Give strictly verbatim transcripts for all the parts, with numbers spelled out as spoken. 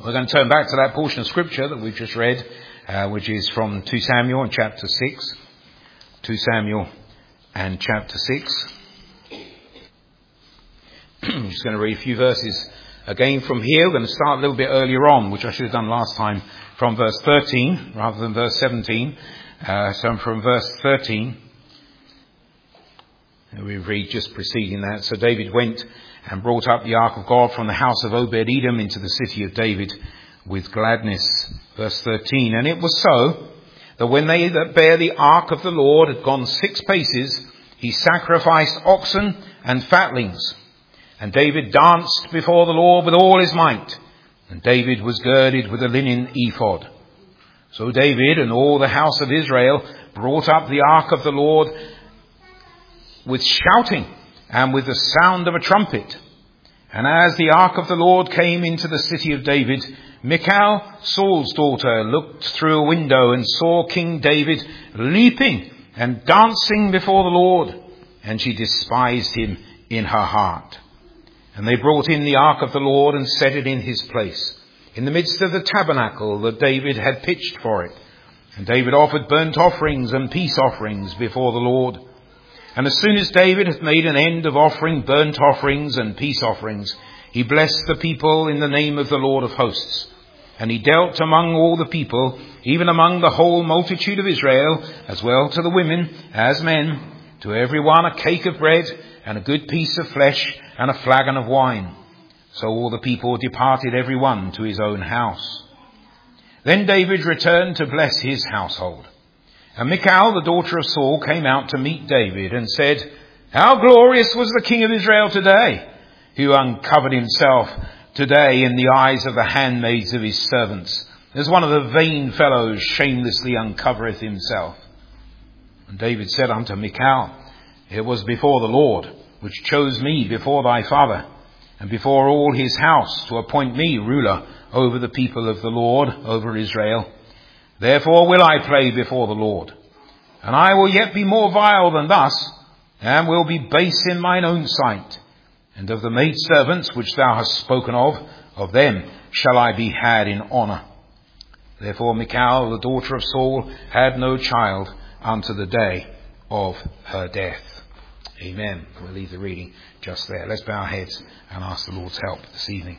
We're going to turn back to that portion of scripture that we've just read, uh, which is from Second Samuel and chapter six. Second Samuel and chapter six. I'm just going to read a few verses again from here. We're going to start a little bit earlier on, which I should have done last time, from verse thirteen rather than verse seventeen. Uh, so from verse thirteen, we read just preceding that. So David went and brought up the ark of God from the house of Obed-Edom into the city of David with gladness. Verse thirteen. And it was so that when they that bare the ark of the Lord had gone six paces, he sacrificed oxen and fatlings. And David danced before the Lord with all his might. And David was girded with a linen ephod. So David and all the house of Israel brought up the ark of the Lord with shouting and with the sound of a trumpet. And as the ark of the Lord came into the city of David, Michal, Saul's daughter, looked through a window and saw King David leaping and dancing before the Lord. And she despised him in her heart. And they brought in the ark of the Lord and set it in his place, in the midst of the tabernacle that David had pitched for it. And David offered burnt offerings and peace offerings before the Lord. And as soon as David had made an end of offering burnt offerings and peace offerings, he blessed the people in the name of the Lord of hosts. And he dealt among all the people, even among the whole multitude of Israel, as well to the women as men, to every one a cake of bread and a good piece of flesh and a flagon of wine. So all the people departed every one to his own house. Then David returned to bless his household. And Michal, the daughter of Saul, came out to meet David and said, How glorious was the king of Israel today, who uncovered himself today in the eyes of the handmaids of his servants, as one of the vain fellows shamelessly uncovereth himself. And David said unto Michal, It was before the Lord, which chose me before thy father, and before all his house, to appoint me ruler over the people of the Lord, over Israel. Therefore will I play before the Lord, and I will yet be more vile than thus, and will be base in mine own sight. And of the maidservants which thou hast spoken of, of them shall I be had in honour. Therefore Michal, the daughter of Saul, had no child unto the day of her death. Amen. We'll leave the reading just there. Let's bow our heads and ask the Lord's help this evening.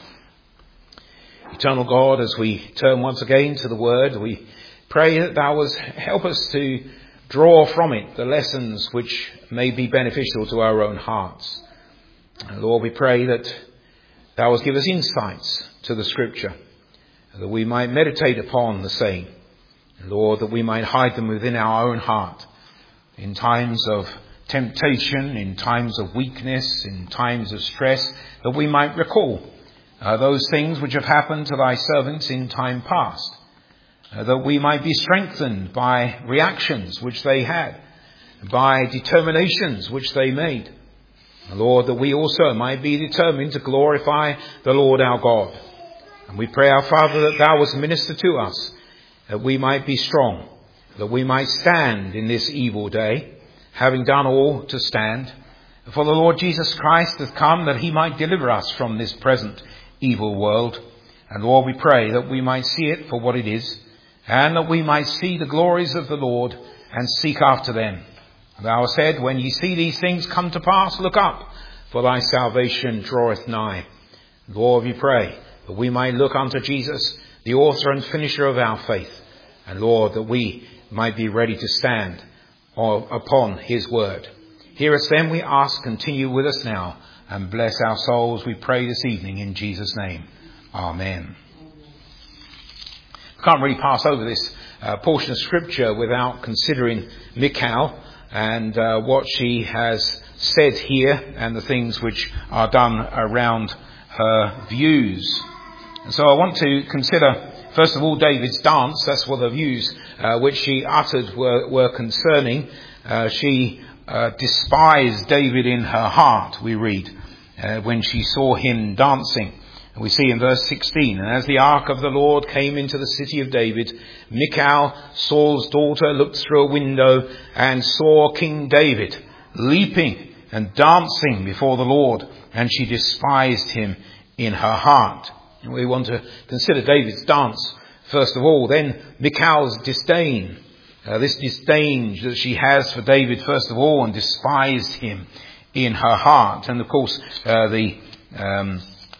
Eternal God, as we turn once again to the Word, we pray that thou wilt help us to draw from it the lessons which may be beneficial to our own hearts. And Lord, we pray that thou wilt give us insights to the Scripture, that we might meditate upon the same. And Lord, that we might hide them within our own heart in times of temptation, in times of weakness, in times of stress, that we might recall Uh, those things which have happened to thy servants in time past, uh, that we might be strengthened by reactions which they had, by determinations which they made. Lord, that we also might be determined to glorify the Lord our God. And we pray, our Father, that thou wouldst minister to us, that we might be strong, that we might stand in this evil day, having done all to stand. For the Lord Jesus Christ hath come that he might deliver us from this present evil world. And Lord, we pray that we might see it for what it is, and that we might see the glories of the Lord and seek after them. Thou hast said, when ye see these things come to pass, look up, for thy salvation draweth nigh. Lord, we pray that we might look unto Jesus, the author and finisher of our faith. And Lord, that we might be ready to stand upon his word. Hear us then, we ask, continue with us now, and bless our souls, we pray this evening in Jesus' name. Amen. Can't really pass over this uh, portion of scripture without considering Michal and uh, what she has said here and the things which are done around her views. And so I want to consider, first of all, David's dance. That's what the views uh, which she uttered were, were concerning. Uh, she uh, despised David in her heart, we read, uh, when she saw him dancing. And we see in verse sixteen, and as the ark of the Lord came into the city of David, Michal, Saul's daughter, looked through a window and saw King David leaping and dancing before the Lord, and she despised him in her heart. We want to consider David's dance first of all, then Michal's disdain. Uh, this disdain that she has for David first of all, and despised him in her heart. And of course uh, the um,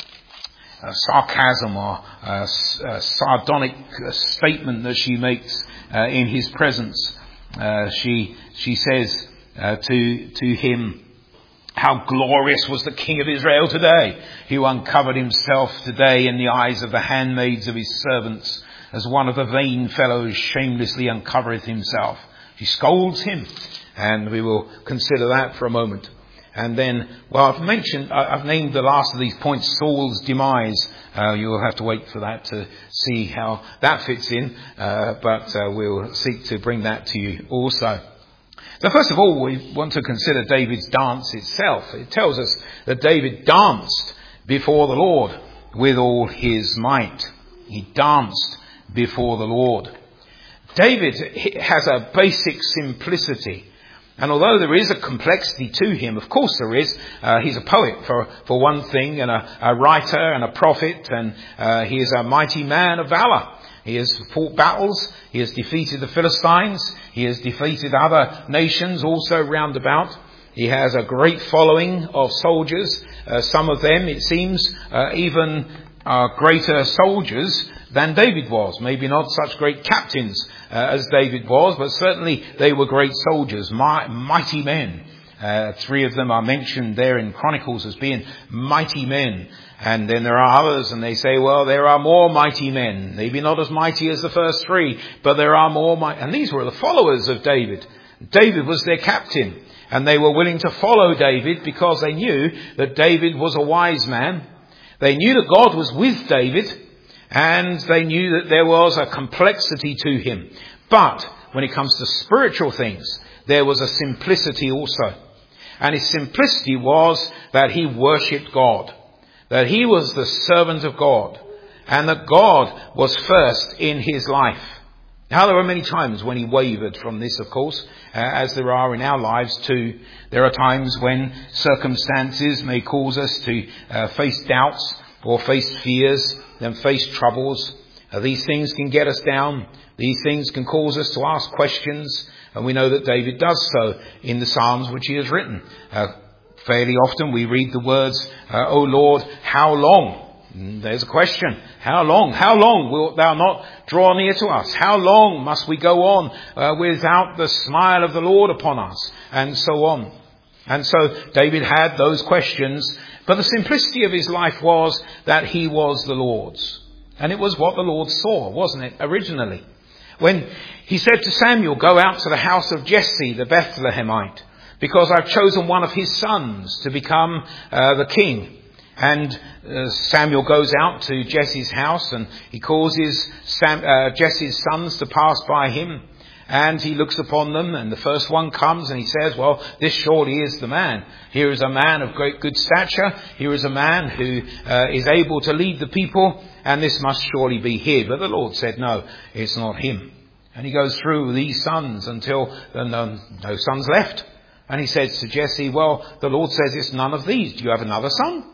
uh, sarcasm or uh, uh, sardonic uh, statement that she makes uh, in his presence. Uh, she she says uh, to to him, "How glorious was the King of Israel today, who uncovered himself today in the eyes of the handmaids of his servants, as one of the vain fellows shamelessly uncovereth himself." She scolds him, and we will consider that for a moment. And then, well, I've mentioned, I've named the last of these points, Saul's demise. Uh, you'll have to wait for that to see how that fits in, uh, but uh, we'll seek to bring that to you also. So first of all, we want to consider David's dance itself. It tells us that David danced before the Lord with all his might. He danced before the Lord. David has a basic simplicity. And although there is a complexity to him, of course there is. Uh, he's a poet for, for one thing, and a, a writer and a prophet, and uh, he is a mighty man of valor. He has fought battles. He has defeated the Philistines. He has defeated other nations also round about. He has a great following of soldiers. Uh, some of them, it seems, uh, even uh, greater soldiers than David was. Maybe not such great captains uh, as David was, but certainly they were great soldiers, mi- mighty men. Uh, three of them are mentioned there in Chronicles as being mighty men. And then there are others, and they say, well, there are more mighty men. Maybe not as mighty as the first three, but there are more mighty. And these were the followers of David. David was their captain, and they were willing to follow David because they knew that David was a wise man. They knew that God was with David, and they knew that there was a complexity to him. But when it comes to spiritual things, there was a simplicity also. And his simplicity was that he worshipped God, that he was the servant of God, and that God was first in his life. Now, there were many times when he wavered from this, of course, uh, as there are in our lives too. There are times when circumstances may cause us to uh, face doubts or face fears and face troubles. Uh, these things can get us down. These things can cause us to ask questions. And we know that David does so in the Psalms which he has written. Uh, fairly often we read the words, uh, "O Lord, how long?" And there's a question. How long? How long wilt thou not draw near to us? How long must we go on uh, without the smile of the Lord upon us? And so on. And so David had those questions. But the simplicity of his life was that he was the Lord's. And it was what the Lord saw, wasn't it, originally? When he said to Samuel, "Go out to the house of Jesse the Bethlehemite, because I've chosen one of his sons to become uh, the king." And uh, Samuel goes out to Jesse's house, and he causes Sam, uh, Jesse's sons to pass by him. And he looks upon them, and the first one comes and he says, "Well, this surely is the man. Here is a man of great good stature. Here is a man who uh, is able to lead the people, and this must surely be he." But the Lord said, "No, it's not him." And he goes through these sons until uh, no, no sons left. And he says to Jesse, "Well, the Lord says it's none of these. Do you have another son?"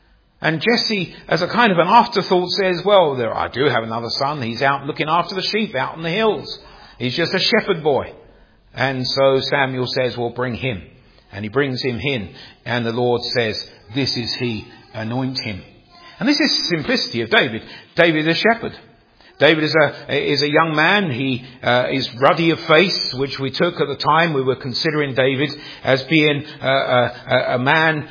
And Jesse, as a kind of an afterthought, says, "Well, there I do have another son. He's out looking after the sheep out in the hills. He's just a shepherd boy." And so Samuel says, "Well, bring him." And he brings him in. And the Lord says, "This is he. Anoint him." And this is the simplicity of David. David is a shepherd. David is a is a young man. He uh, is ruddy of face, which we took at the time we were considering David as being uh, a, a man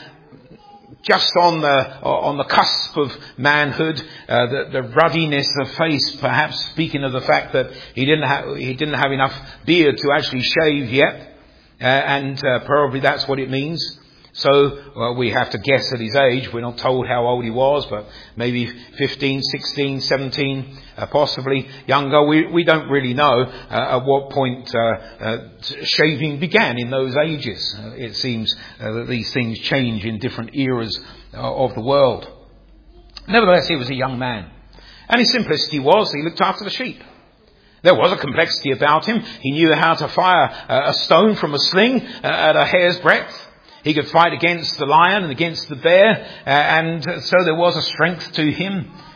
just on the on the cusp of manhood, uh, the, the ruddiness of face, perhaps speaking of the fact that he didn't have he didn't have enough beard to actually shave yet, uh, and uh, probably that's what it means. So well, we have to guess at his age. We're not told how old he was, but maybe fifteen, sixteen, seventeen, uh, possibly younger. We we don't really know uh, at what point uh, uh, shaving began in those ages. Uh, it seems uh, that these things change in different eras uh, of the world. Nevertheless, he was a young man. And his simplicity was he looked after the sheep. There was a complexity about him. He knew how to fire uh, a stone from a sling uh, at a hair's breadth. He could fight against the lion and against the bear, uh, and so there was a strength to him.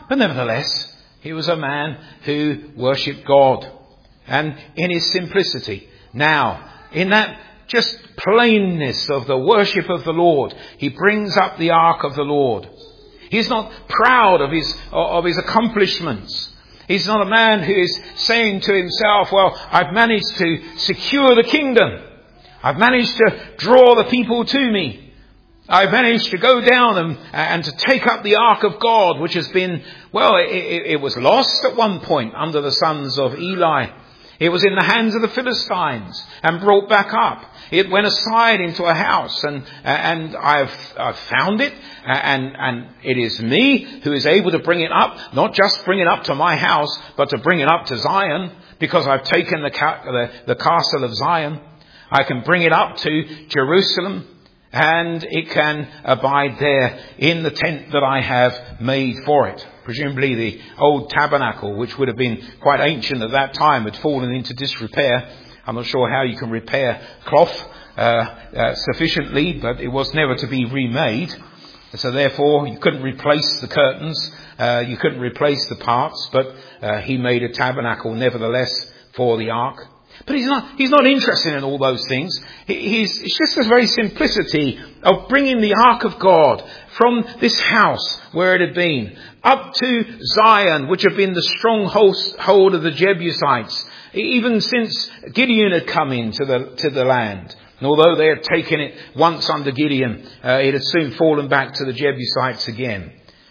But nevertheless, he was a man who worshipped God. And in his simplicity, now, in that just plainness of the worship of the Lord, he brings up the ark of the Lord. He's not proud of his, of his accomplishments. He's not a man who is saying to himself, well, I've managed to secure the kingdom. I've managed to draw the people to me. I've managed to go down and, and to take up the ark of God, which has been, well, it, it, it was lost at one point under the sons of Eli. It was in the hands of the Philistines and brought back up. It went aside into a house, and and I've, I've found it, and and it is me who is able to bring it up, not just bring it up to my house, but to bring it up to Zion, because I've taken the the, the castle of Zion. I can bring it up to Jerusalem, and it can abide there in the tent that I have made for it. Presumably the old tabernacle, which would have been quite ancient at that time, had fallen into disrepair. I'm not sure how you can repair cloth uh, uh, sufficiently, but it was never to be remade. So therefore, you couldn't replace the curtains, uh, you couldn't replace the parts, but uh, he made a tabernacle nevertheless for the ark. But he's not, he's not interested in all those things. He, he's, it's just the very simplicity of bringing the ark of God from this house where it had been up to Zion, which had been the stronghold of the Jebusites, even since Gideon had come into the, to the land. And although they had taken it once under Gideon, uh, it had soon fallen back to the Jebusites again.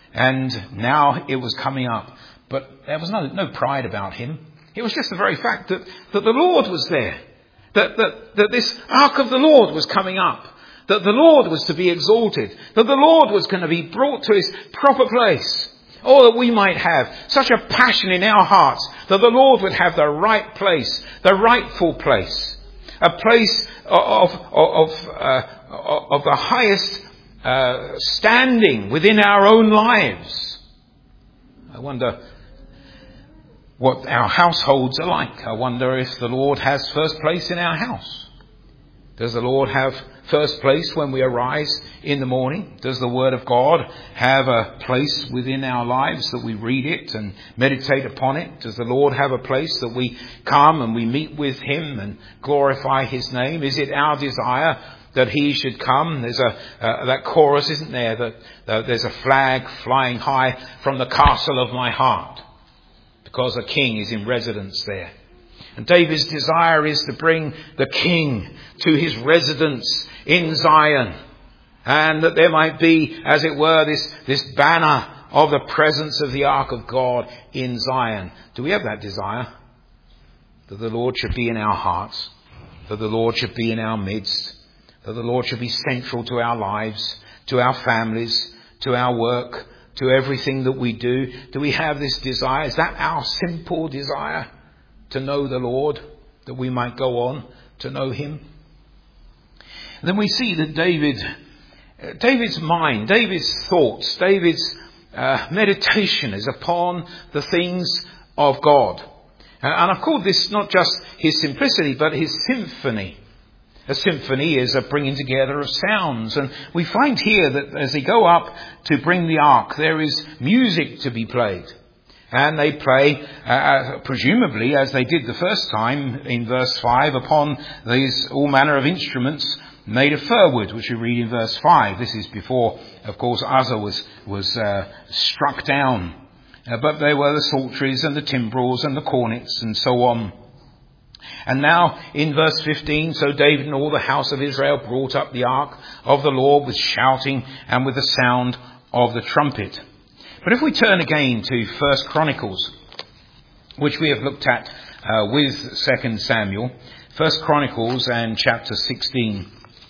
And now it was coming up. But there was no, no pride about him. It was just the very fact that, that the Lord was there. That, that, that this ark of the Lord was coming up. That the Lord was to be exalted. That the Lord was going to be brought to his proper place. Oh, that we might have such a passion in our hearts that the Lord would have the right place, the rightful place. A place of, of, of, uh, of the highest uh, standing within our own lives. I wonder what our households are like. I wonder if the Lord has first place in our house. Does the Lord have first place when we arise in the morning? Does the Word of God have a place within our lives that we read it and meditate upon it? Does the Lord have a place that we come and we meet with him and glorify his name? Is it our desire that he should come? There's a uh, that chorus, isn't there? That uh, there's a flag flying high from the castle of my heart, because the king is in residence there. And David's desire is to bring the king to his residence in Zion. And that there might be, as it were, this, this banner of the presence of the ark of God in Zion. Do we have that desire? That the Lord should be in our hearts. That the Lord should be in our midst. That the Lord should be central to our lives, to our families, to our work, to everything that we do. Do we have this desire? Is that our simple desire? To know the Lord, that we might go on to know him. And then we see that David, uh, David's mind, David's thoughts, David's uh, meditation is upon the things of God. Uh, and I've called this not just his simplicity, but his symphony. A symphony is a bringing together of sounds. And we find here that as they go up to bring the ark, there is music to be played. And they play, uh, presumably, as they did the first time in verse five, upon these all manner of instruments made of fir wood, which we read in verse five. This is before, of course, Uzzah was, was uh, struck down. Uh, but there were the psalteries and the timbrels and the cornets and so on. And now in verse fifteen, so David and all the house of Israel brought up the ark of the Lord with shouting and with the sound of the trumpet. But if we turn again to First Chronicles, which we have looked at uh, with Second Samuel, First Chronicles and chapter sixteen.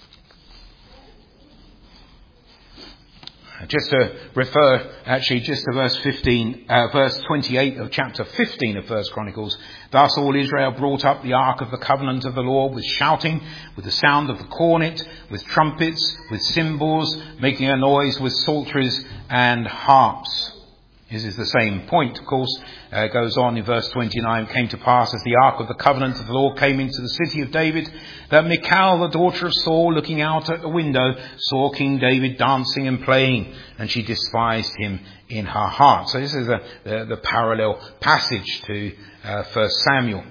Just to refer actually just to verse fifteen, uh, verse twenty-eight of chapter fifteen of First Chronicles. Thus all Israel brought up the ark of the covenant of the Lord with shouting, with the sound of the cornet, with trumpets, with cymbals, making a noise with psalteries and harps. This is the same point, of course. Uh, it goes on in verse twenty-nine. Came to pass as the ark of the covenant of the Lord came into the city of David, that Michal, the daughter of Saul, looking out at the window, saw King David dancing and playing, and she despised him in her heart. So this is a, the, the parallel passage to uh, First Samuel.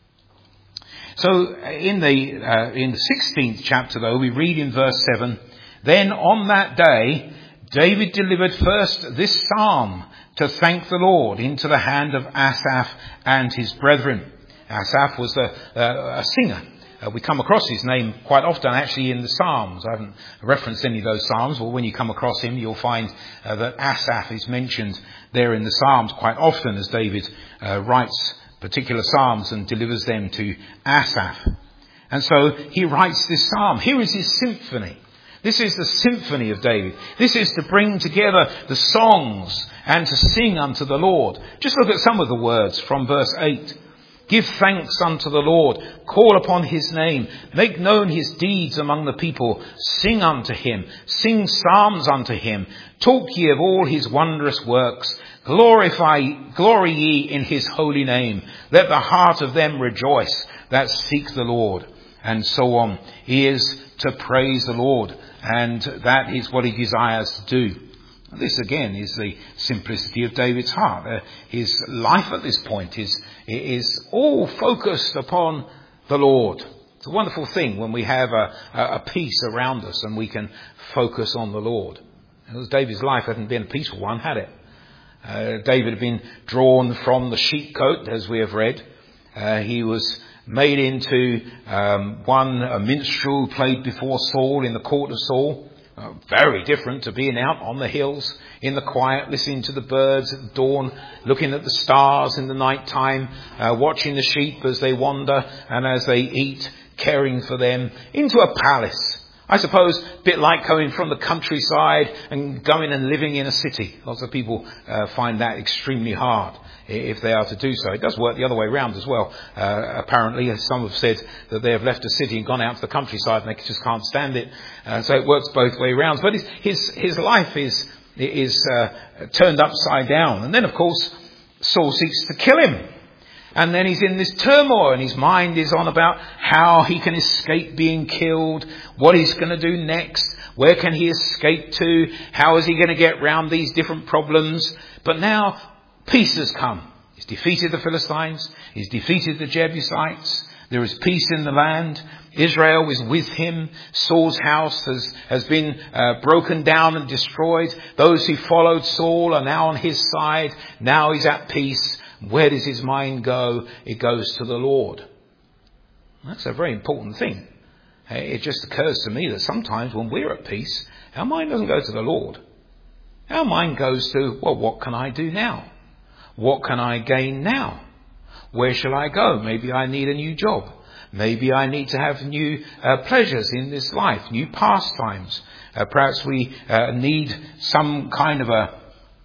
So in the uh, in the sixteenth chapter, though, we read in verse seven, then on that day David delivered first this psalm to thank the Lord into the hand of Asaph and his brethren. Asaph was a, a, a singer. Uh, we come across his name quite often actually in the Psalms. I haven't referenced any of those Psalms, but when you come across him you'll find uh, that Asaph is mentioned there in the Psalms quite often as David uh, writes particular Psalms and delivers them to Asaph. And so he writes this psalm. Here is his symphony. This is the symphony of David. This is to bring together the songs and to sing unto the Lord. Just look at some of the words from verse eight. Give thanks unto the Lord. Call upon his name. Make known his deeds among the people. Sing unto him. Sing psalms unto him. Talk ye of all his wondrous works. Glorify, glory ye in his holy name. Let the heart of them rejoice that seek the Lord. And so on. He is to praise the Lord. And that is what he desires to do. This again is the simplicity of David's heart. Uh, his life at this point is, is all focused upon the Lord. It's a wonderful thing when we have a, a peace around us and we can focus on the Lord. Because David's life hadn't been a peaceful one, had it? Uh, David had been drawn from the sheepcote, as we have read. Uh, he was made into um, one, a minstrel who played before Saul in the court of Saul. Uh, very different to being out on the hills in the quiet, listening to the birds at the dawn, looking at the stars in the night time, uh, watching the sheep as they wander and as they eat, caring for them, into a palace. I suppose a bit like going from the countryside and going and living in a city. Lots of people uh, find that extremely hard if they are to do so. It does work the other way around as well. Uh, apparently, as some have said, that they have left a city and gone out to the countryside and they just can't stand it. Uh, so it works both ways around. But his his, his life is is uh, turned upside down. And then, of course, Saul seeks to kill him. And then he's in this turmoil and his mind is on about how he can escape being killed, what he's going to do next, where can he escape to, how is he going to get round these different problems. But now peace has come. He's defeated the Philistines. He's defeated the Jebusites. There is peace in the land. Israel is with him. Saul's house has, has been uh, broken down and destroyed. Those who followed Saul are now on his side. Now he's at peace. Where does his mind go? It goes to the Lord. That's a very important thing. It just occurs to me that sometimes when we're at peace, our mind doesn't go to the Lord. Our mind goes to, well, what can I do now? What can I gain now? Where shall I go? Maybe I need a new job. Maybe I need to have new uh, pleasures in this life, new pastimes. Uh, perhaps we uh, need some kind of a,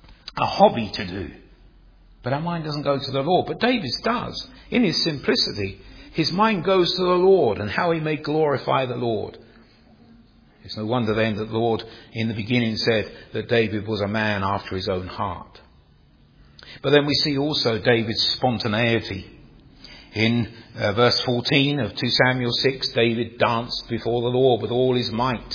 a hobby to do. But our mind doesn't go to the Lord. But David's does. In his simplicity, his mind goes to the Lord and how he may glorify the Lord. It's no wonder then that the Lord in the beginning said that David was a man after his own heart. But then we see also David's spontaneity. In uh, verse fourteen of Second Samuel six, David danced before the Lord with all his might.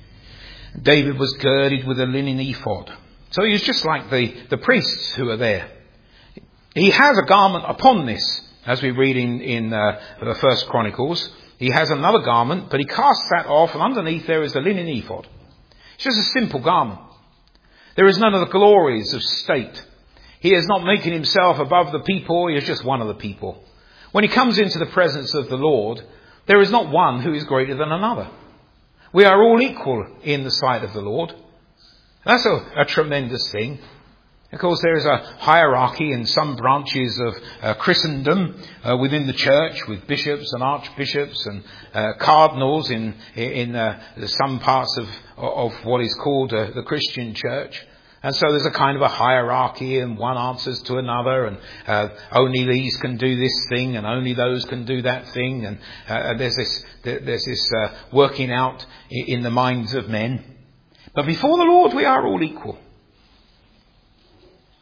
David was girded with a linen ephod. So he was just like the, the priests who are there. He has a garment upon this, as we read in, in uh, the First Chronicles. He has another garment, but he casts that off, and underneath there is the linen ephod. It's just a simple garment. There is none of the glories of state. He is not making himself above the people. He is just one of the people. When he comes into the presence of the Lord, there is not one who is greater than another. We are all equal in the sight of the Lord. That's a, a tremendous thing. Of course, there is a hierarchy in some branches of uh, Christendom uh, within the church, with bishops and archbishops and uh, cardinals in in uh, some parts of of what is called uh, the Christian church. And so there's a kind of a hierarchy, and one answers to another, and uh, only these can do this thing, and only those can do that thing, and uh, there's this there's this uh, working out in the minds of men. But before the Lord, we are all equal.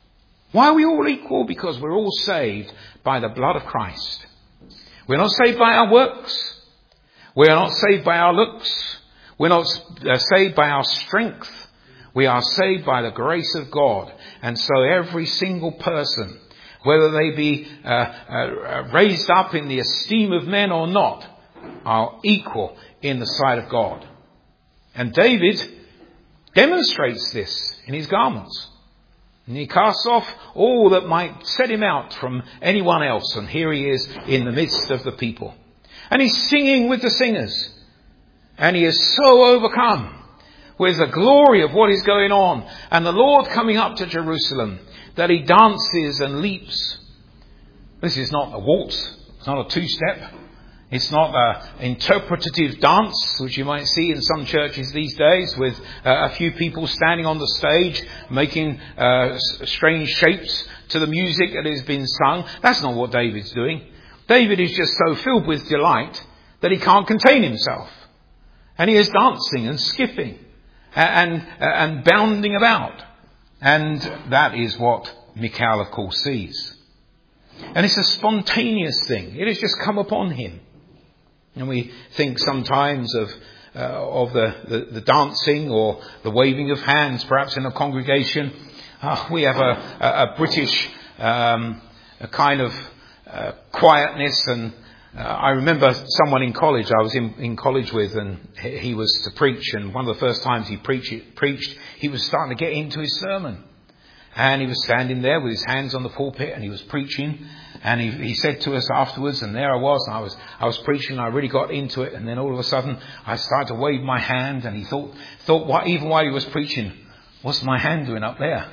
Why are we all equal? Because we're all saved by the blood of Christ. We're not saved by our works. We are not saved by our looks. We're not uh, saved by our strength. We are saved by the grace of God. And so every single person, whether they be uh, uh, raised up in the esteem of men or not, are equal in the sight of God. And David demonstrates this in his garments. And he casts off all that might set him out from anyone else. And here he is in the midst of the people. And he's singing with the singers. And he is so overcome with the glory of what is going on and the Lord coming up to Jerusalem that he dances and leaps. This is not a waltz. It's not a two-step. It's not an interpretative dance, which you might see in some churches these days, with uh, a few people standing on the stage making uh, strange shapes to the music that has been sung. That's not what David's doing. David is just so filled with delight that he can't contain himself. And he is dancing and skipping and, and, and bounding about. And that is what Michal, of course, sees. And it's a spontaneous thing. It has just come upon him. And we think sometimes of uh, of the, the, the dancing or the waving of hands, perhaps in a congregation. Uh, we have a, a, a British um, a kind of uh, quietness. And uh, I remember someone in college I was in, in college with, and he was to preach. And one of the first times he preached, preached, he was starting to get into his sermon. And he was standing there with his hands on the pulpit and he was preaching. And he, he said to us afterwards, and there I was, and I was, I was preaching and I really got into it. And then all of a sudden I started to wave my hand, and he thought, thought what, even while he was preaching, what's my hand doing up there?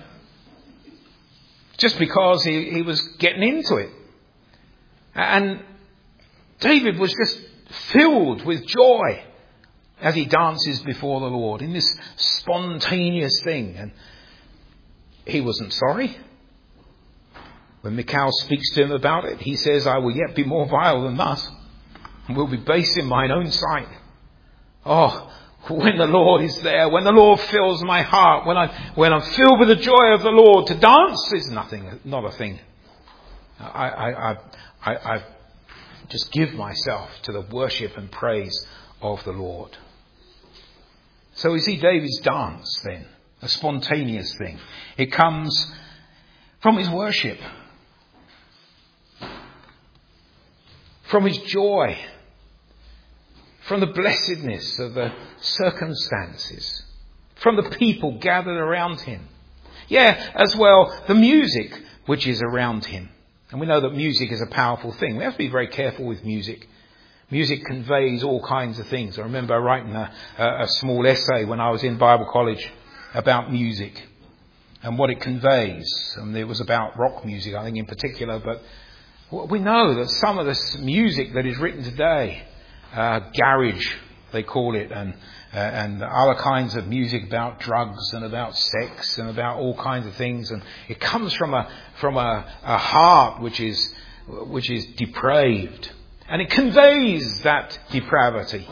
Just because he, he was getting into it. And David was just filled with joy as he dances before the Lord in this spontaneous thing. And he wasn't sorry. When Michal speaks to him about it, he says, I will yet be more vile than thus, and will be base in mine own sight. Oh, when the Lord is there, when the Lord fills my heart, when, I, when I'm filled with the joy of the Lord, to dance is nothing, not a thing. I, I, I, I, I just give myself to the worship and praise of the Lord. So we see David's dance then. A spontaneous thing. It comes from his worship, from his joy, from the blessedness of the circumstances, from the people gathered around him. Yeah, as well, the music which is around him. And we know that music is a powerful thing. We have to be very careful with music. Music conveys all kinds of things. I remember writing a, a small essay when I was in Bible college about music and what it conveys. And it was about rock music, I think, in particular. But we know that some of this music that is written today, uh, garage, they call it, and uh, and other kinds of music about drugs and about sex and about all kinds of things, and it comes from a from a, a heart which is which is depraved, and it conveys that depravity.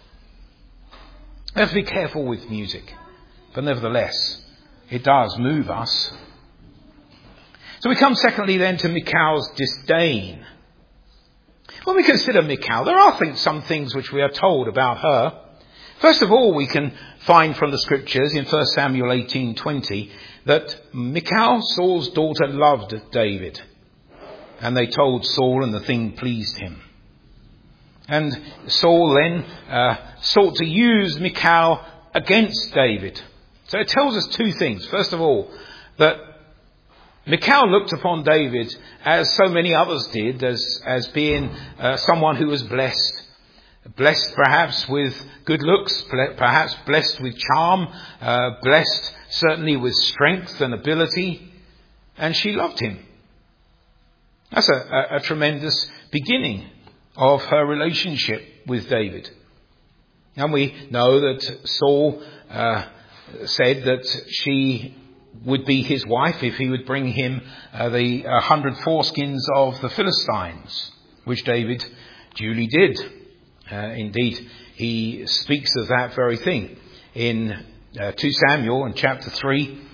We have to be careful with music. But nevertheless, it does move us. So we come secondly then to Michal's disdain. When we consider Michal, there are things, some things which we are told about her. First of all, we can find from the scriptures in First Samuel eighteen twenty that Michal, Saul's daughter, loved David. And they told Saul, and the thing pleased him. And Saul then uh, sought to use Michal against David. So it tells us two things. First of all, that Michal looked upon David, as so many others did, as, as being uh, someone who was blessed. Blessed perhaps with good looks, perhaps blessed with charm, uh, blessed certainly with strength and ability. And she loved him. That's a, a, a tremendous beginning of her relationship with David. And we know that Saul uh, said that she would be his wife if he would bring him uh, the uh, hundred foreskins of the Philistines, which David duly did. Uh, indeed, he speaks of that very thing in uh, Second Samuel in chapter three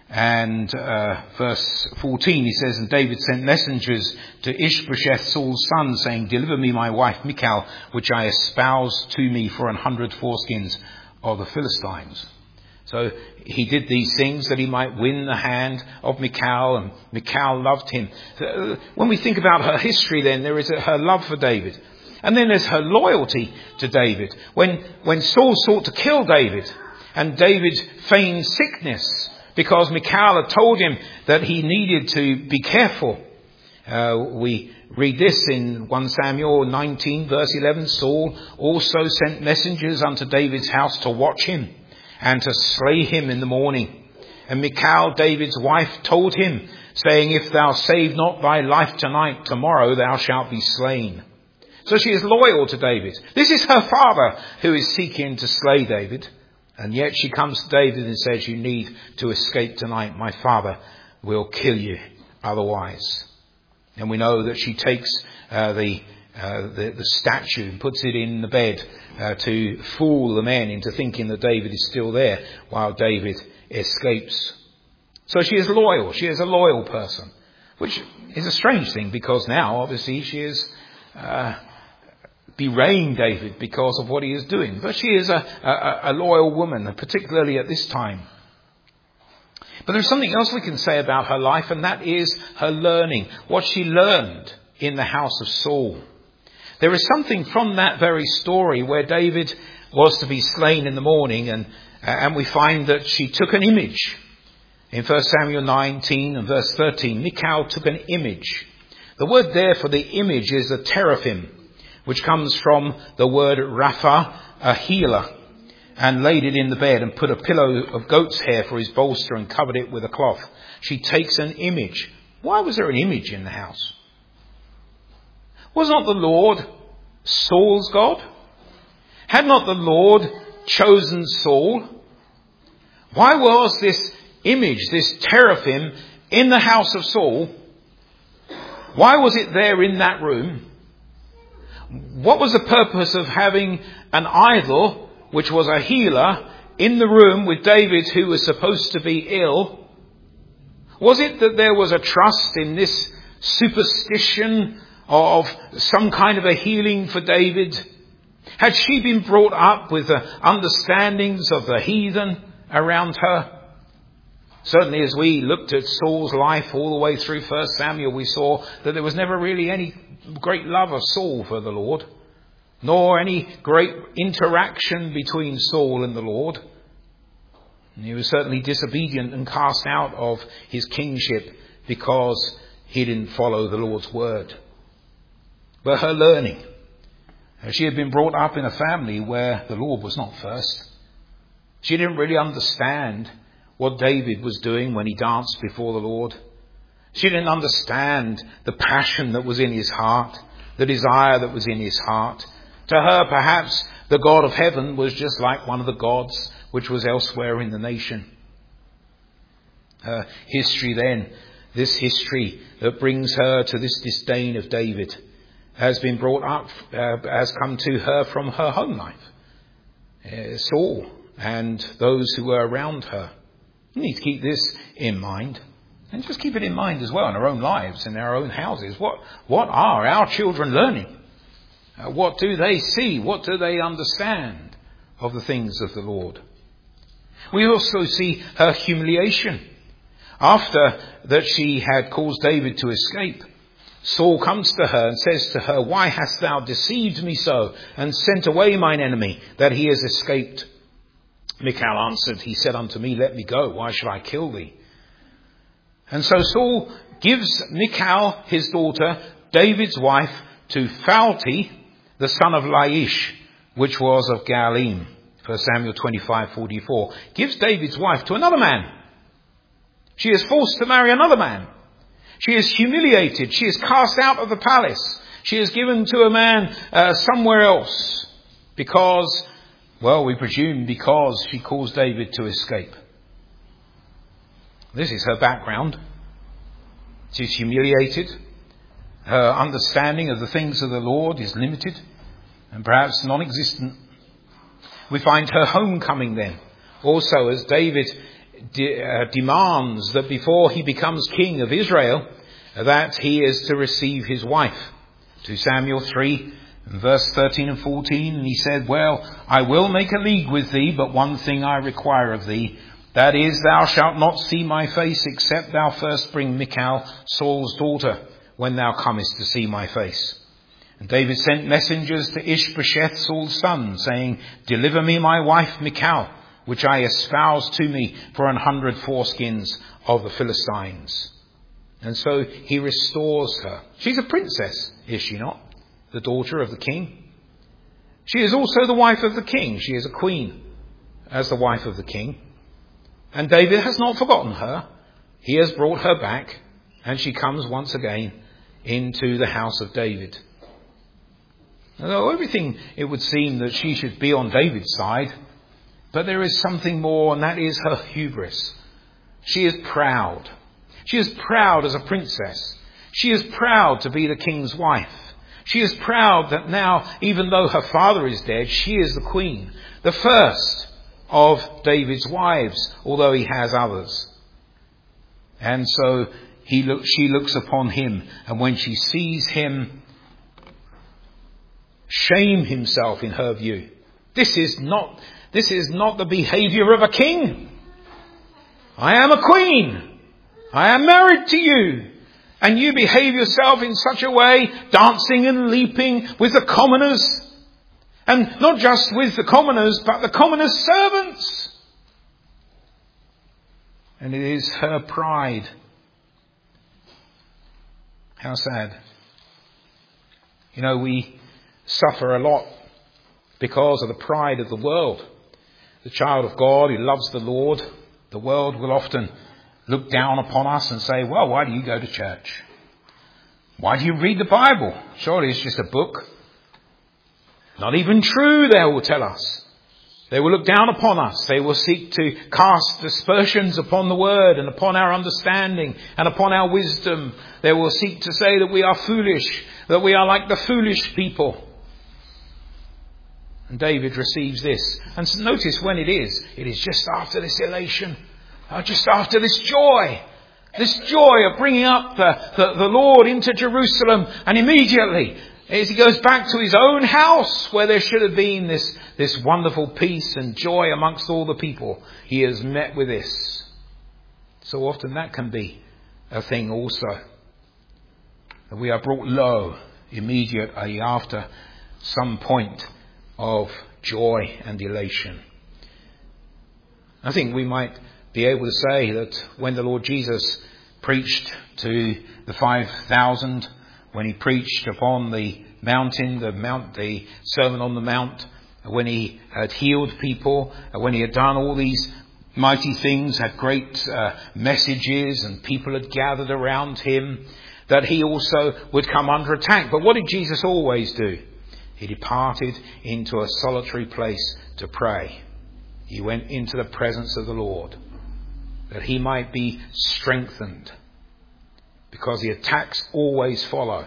And uh, verse fourteen, he says, and David sent messengers to Ishbosheth, Saul's son, saying, deliver me my wife Michal, which I espoused to me for an hundred foreskins of the Philistines. So he did these things that he might win the hand of Michal, and Michal loved him. When we think about her history, then there is her love for David. And then there's her loyalty to David. When, when Saul sought to kill David, and David feigned sickness, because Michal had told him that he needed to be careful. Uh, we read this in First Samuel nineteen, verse eleven. Saul also sent messengers unto David's house to watch him and to slay him in the morning. And Michal, David's wife, told him, saying, if thou save not thy life tonight, tomorrow thou shalt be slain. So she is loyal to David. This is her father who is seeking to slay David. And yet she comes to David and says, you need to escape tonight. My father will kill you otherwise. And we know that she takes uh, the, uh, the the statue and puts it in the bed uh, to fool the men into thinking that David is still there while David escapes. So she is loyal. She is a loyal person, which is a strange thing because now, obviously, she is uh, bewraying David because of what he is doing. But she is a, a, a loyal woman, particularly at this time. But there's something else we can say about her life, and that is her learning, what she learned in the house of Saul. There is something from that very story where David was to be slain in the morning, and, and we find that she took an image. In First Samuel nineteen and verse thirteen, Michal took an image. The word there for the image is a teraphim, which comes from the word rapha, a healer, and laid it in the bed and put a pillow of goat's hair for his bolster and covered it with a cloth. She takes an image. Why was there an image in the house? Was not the Lord Saul's God? Had not the Lord chosen Saul? Why was this image, this teraphim, in the house of Saul? Why was it there in that room? What was the purpose of having an idol, which was a healer, in the room with David, who was supposed to be ill? Was it that there was a trust in this superstition of some kind of a healing for David? Had she been brought up with the understandings of the heathen around her? Certainly, as we looked at Saul's life all the way through First Samuel, we saw that there was never really any great love of Saul for the Lord, nor any great interaction between Saul and the Lord. And he was certainly disobedient and cast out of his kingship because he didn't follow the Lord's word. But her learning, she had been brought up in a family where the Lord was not first. She didn't really understand what David was doing when he danced before the Lord. She didn't understand the passion that was in his heart, the desire that was in his heart. To her, perhaps, the God of heaven was just like one of the gods which was elsewhere in the nation. Her history then, this history that brings her to this disdain of David, has been brought up, uh, has come to her from her home life. Uh, Saul and those who were around her. You need to keep this in mind. And just keep it in mind as well in our own lives, in our own houses. What, what are our children learning? Uh, what do they see? What do they understand of the things of the Lord? We also see her humiliation. After that she had caused David to escape, Saul comes to her and says to her, "Why hast thou deceived me so, and sent away mine enemy, that he has escaped?" Michal answered, he said unto me, "Let me go, why should I kill thee?" And so Saul gives Michal, his daughter, David's wife, to Phalti, the son of Laish, which was of Gaalim. First Samuel twenty-five forty-four. Gives David's wife to another man. She is forced to marry another man. She is humiliated. She is cast out of the palace. She is given to a man uh, somewhere else because, well, we presume because she caused David to escape. This is her background. She's humiliated. Her understanding of the things of the Lord is limited and perhaps non-existent. We find her homecoming then. Also, as David de- uh, demands that before he becomes king of Israel, that he is to receive his wife. Second Samuel three, verse thirteen and fourteen, and he said, well, I will make a league with thee, but one thing I require of thee, that is, thou shalt not see my face, except thou first bring Michal, Saul's daughter, when thou comest to see my face. And David sent messengers to Ishbosheth, Saul's son, saying, deliver me my wife Michal, which I espoused to me for an hundred foreskins of the Philistines. And so he restores her. She's a princess, is she not? The daughter of the king. She is also the wife of the king. She is a queen as the wife of the king. And David has not forgotten her. He has brought her back, and she comes once again into the house of David. Although everything, it would seem that she should be on David's side, but there is something more, and that is her hubris. She is proud. She is proud as a princess. She is proud to be the king's wife. She is proud that now, even though her father is dead, she is the queen, the first of David's wives, although he has others. And so he look, she looks upon him, and when she sees him shame himself in her view, this is not, this is not the behavior of a king. I am a queen. I am married to you. And you behave yourself in such a way, dancing and leaping with the commoners. And not just with the commoners, but the commoners' servants. And it is her pride. How sad. You know, we suffer a lot because of the pride of the world. The child of God who loves the Lord, the world will often look down upon us and say, well, why do you go to church? Why do you read the Bible? Surely it's just a book. Not even true, they will tell us. They will look down upon us. They will seek to cast aspersions upon the word and upon our understanding and upon our wisdom. They will seek to say that we are foolish, that we are like the foolish people. And David receives this. And notice when it is. It is just after this elation. Uh, just after this joy. This joy of bringing up the, the, the Lord into Jerusalem. And immediately, as he goes back to his own house, where there should have been this, this wonderful peace and joy amongst all the people, he is met with this. So often that can be a thing also. That we are brought low immediately after some point of joy and elation. I think we might be able to say that when the Lord Jesus preached to the five thousand, when he preached upon the mountain, the mount, the Sermon on the Mount, when he had healed people, when he had done all these mighty things, had great uh, messages, and people had gathered around him, that he also would come under attack. But what did Jesus always do? He departed into a solitary place to pray. He went into the presence of the Lord, that he might be strengthened, because the attacks always follow.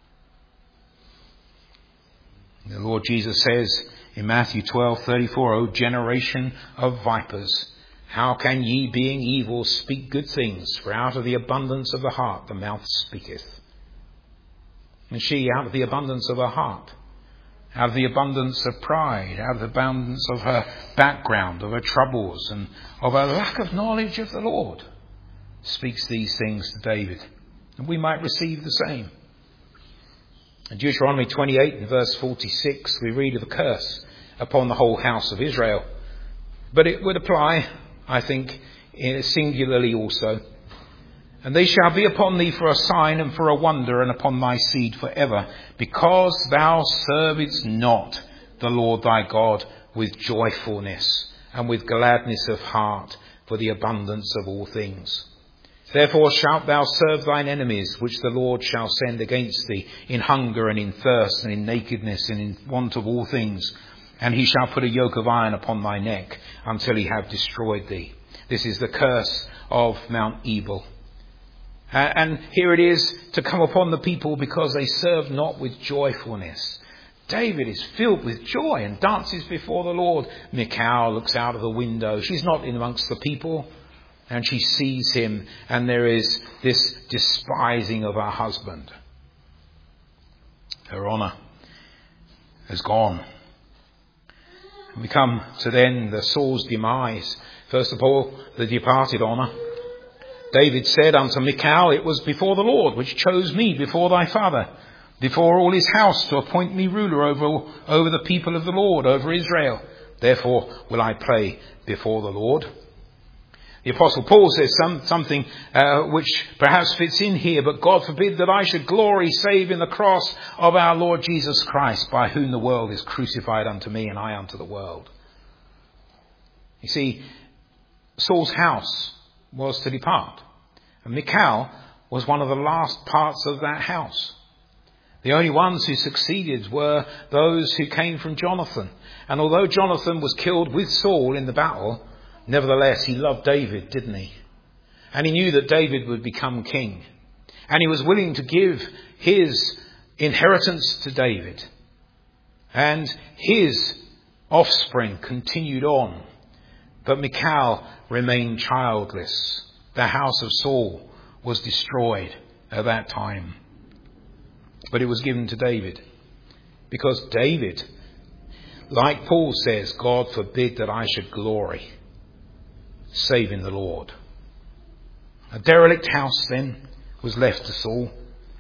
The Lord Jesus says in Matthew twelve thirty-four, O generation of vipers, how can ye, being evil, speak good things? For out of the abundance of the heart the mouth speaketh. And she, out of the abundance of her heart, out of the abundance of pride, out of the abundance of her background, of her troubles, and of her lack of knowledge of the Lord, speaks these things to David. And we might receive the same. In Deuteronomy twenty-eight, in verse forty-six, we read of a curse upon the whole house of Israel. But it would apply, I think, singularly also. And they shall be upon thee for a sign and for a wonder, and upon thy seed forever, because thou servedst not the Lord thy God with joyfulness and with gladness of heart for the abundance of all things. Therefore shalt thou serve thine enemies, which the Lord shall send against thee, in hunger and in thirst and in nakedness and in want of all things. And he shall put a yoke of iron upon thy neck until he have destroyed thee. This is the curse of Mount Ebal. Uh, and here it is to come upon the people because they serve not with joyfulness. David is filled with joy and dances before the Lord. Michal looks out of the window. She's not in amongst the people. And she sees him, and there is this despising of her husband. Her honour has gone. And we come to then the Saul's demise. First of all, the departed honour. David said unto Michal, it was before the Lord which chose me before thy father, before all his house, to appoint me ruler over, over the people of the Lord, over Israel. Therefore will I pray before the Lord. The Apostle Paul says some, something uh, which perhaps fits in here, but God forbid that I should glory save in the cross of our Lord Jesus Christ, by whom the world is crucified unto me and I unto the world. You see, Saul's house was to depart, and Michal was one of the last parts of that house. The only ones who succeeded were those who came from Jonathan. And although Jonathan was killed with Saul in the battle, nevertheless he loved David, didn't he? And he knew that David would become king. And he was willing to give his inheritance to David. And his offspring continued on. But Michal remained childless. The house of Saul was destroyed at that time. But it was given to David. Because David, like Paul says, God forbid that I should glory, save in the Lord. A derelict house then was left to Saul.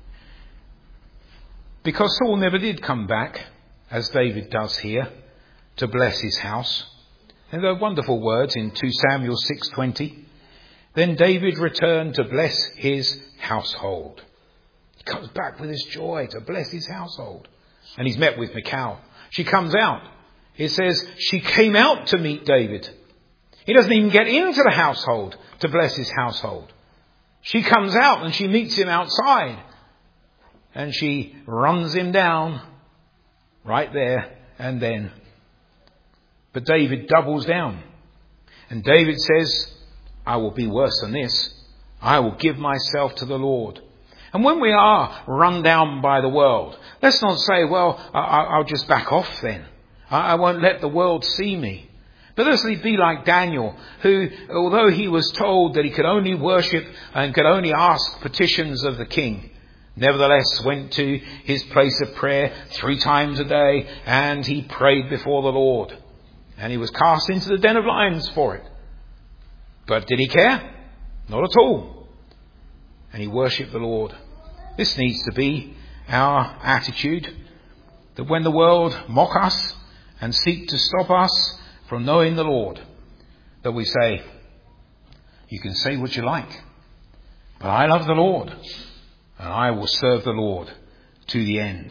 Because Saul never did come back, as David does here, to bless his house. And there are wonderful words in Second Samuel six twenty. Then David returned to bless his household. He comes back with his joy to bless his household. And he's met with Michal. She comes out. It says she came out to meet David. He doesn't even get into the household to bless his household. She comes out and she meets him outside. And she runs him down right there and then. But David doubles down. And David says, I will be worse than this. I will give myself to the Lord. And when we are run down by the world, let's not say, well, I'll just back off then. I won't let the world see me. But let's be like Daniel, who, although he was told that he could only worship and could only ask petitions of the king, nevertheless went to his place of prayer three times a day, and he prayed before the Lord. And he was cast into the den of lions for it. But did he care? Not at all. And he worshipped the Lord. This needs to be our attitude, that when the world mock us and seek to stop us from knowing the Lord, that we say, you can say what you like, but I love the Lord and I will serve the Lord to the end.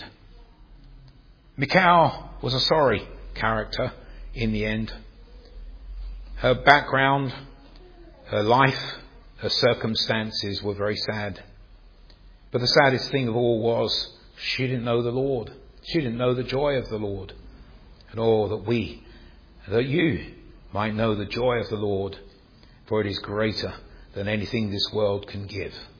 Michal was a sorry character in the end. Her background, her life, her circumstances were very sad. But the saddest thing of all was she didn't know the Lord. She didn't know the joy of the Lord. And oh, that we, that you might know the joy of the Lord, for it is greater than anything this world can give.